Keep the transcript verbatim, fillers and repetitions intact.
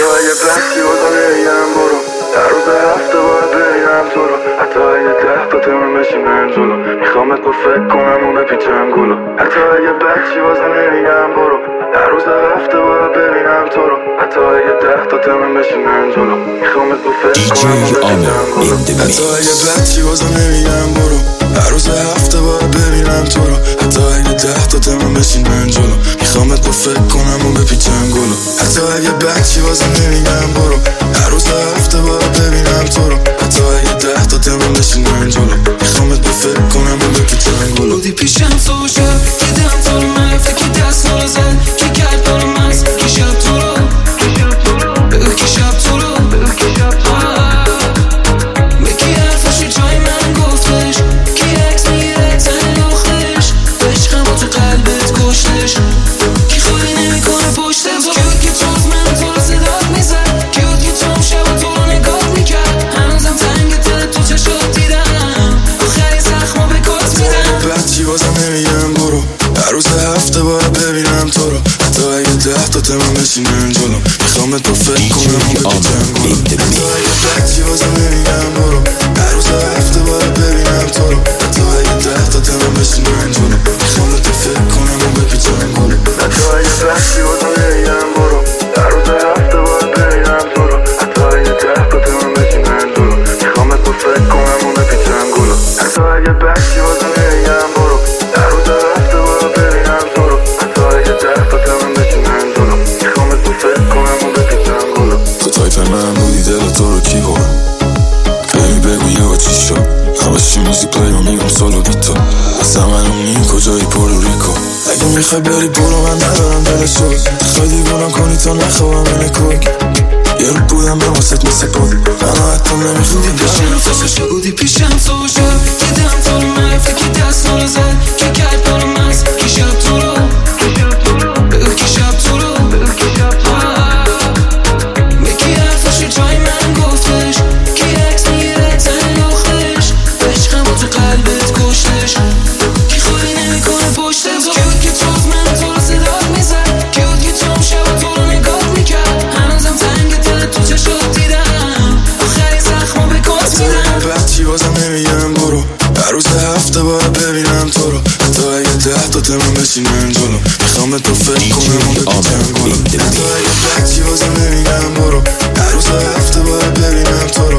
حتی اگه بحثی بازم نمیگم برو، هر روز هفته باید ببینم تو رو. حتی اگه ده تا تمام بشینم جلو، میخوامت با فکر کنم و بپیچم گلو. حتی اگه بحثی بازم نمیگم برو، هر روز هفته باید ببینم تو رو. حتی اگه ده تا تمام بشینم جلو، میخوامت با فکر کنم و بپیچم گلو. حتی اگه بحثی بازم نمیگم برو، هر روز هفته باید ببینم تو رو. حتی اگه ده تا تمام بشینم جلو، میخوامت با فکر کنم و بپیچم گلو. حتی اگه بحثی بازم نمیگم برو، هر روز هفته باید ببینم تو رو. حتی اگه ده تا تمام بشینم جلو، میخوامت با فکر کنم و بپیچم گلو. بودی پیشم تو شب که دم تو رو من فکر دست رو زد که کرد برو مز که شب تو رو بگو که شب تو رو بکی حرفاشو جای من گفتش که عکس میره تن لختش عشقم با تو قلبت کشتش که خواهی نمیکنه پشت تو که بود که تو از من تو رو صدات میزد که بود که تو هم شب تو رو نگاه میکرد هنوزم تنگ دل تو چشات دیدم آخری زخمو به کات میدم بچی بازم نمیگم برو، هر روز هفته باید ببینم تو رو. حتی اگه ده تا تمام بشینم جلو، میخوامت با فکر کنم و بپیچم گلو. حتی اگه بچی بازم نمیگم برو، هر روز هفته باید ببینم تو رو. حتی اگه ده تا تمام بشینم جلو، میخوامت با فکر کنم و بپیچم گلو. حتی اگه بچی بازم نمیگم برو، هر روز هفته باید ببینم تو رو. حتی اگه ده تا تمام بشینم جلو، میخوامت با فکر کنم و بپیچم گلو. حتی اگه بچی بازم نمیگم برو، هر روز هفته باید ببینم تو رو. حتی اگه ده تا تمام بشینم جلو، میخوامت با فکر کنم و بپیچم گلو. تو تایپ من بودی دل تو رو کی برم ببین بگو یه چی شد همش چی موزیک پلی و میگم سولو بی تو اصلا منو نیم کجایی پورتوریکو اگه میخوای بری برو من ندارم دل سوز خواهی دیوونم کنی تا نخواهم اینه کوک یه رو بودم به واسط مثل بود منو حتی نمیخوندی پیشم تو بودی پیشم تو شب که دم تو رو من فکر دست رو زد که کرد برو مز که شب تو رو بگو که شب تو رو بکی حرفاشو جای من گفتش که عکس میره تن لختش عشقم با تو قلبت کشتش که خواهی نمیکنه پشت تو که بود که تو از من تو رو صدات میزد که بود که تو هم شب تو رو نگاه میکرد هنوزم تنگ دل تو چشات دیدم آخری زخمو به کات میدم بچی بازم نمیگم برو، هر روز هفته باید ببینم تو رو. حتی اگه ده تا تمام بشینم جلو، میخوامت با فکر کنم و بپیچم گلو. حتی اگه بچی بازم نمیگم برو، هر روز هفته باید ببینم تو رو.